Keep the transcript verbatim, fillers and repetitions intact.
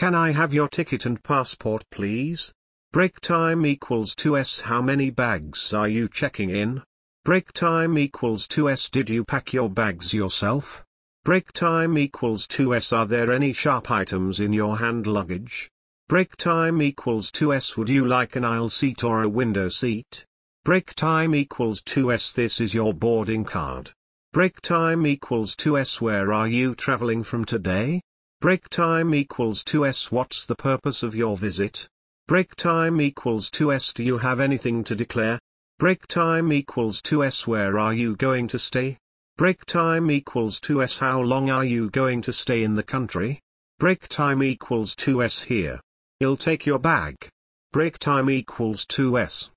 Can I have your ticket and passport please? Break time equals two S. How many bags are you checking in? Break time equals two S. Did you pack your bags yourself? Break time equals two S. Are there any sharp items in your hand luggage? Break time equals two S. Would you like an aisle seat or a window seat? Break time equals two S. This is your boarding card. Break time equals two S. Where are you traveling from today? Break time equals two S. What's the purpose of your visit? Break time equals two S. Do you have anything to declare? Break time equals two S. Where are you going to stay? Break time equals two S. How long are you going to stay in the country? Break time equals two S. Here. I'll take your bag. Break time equals two S.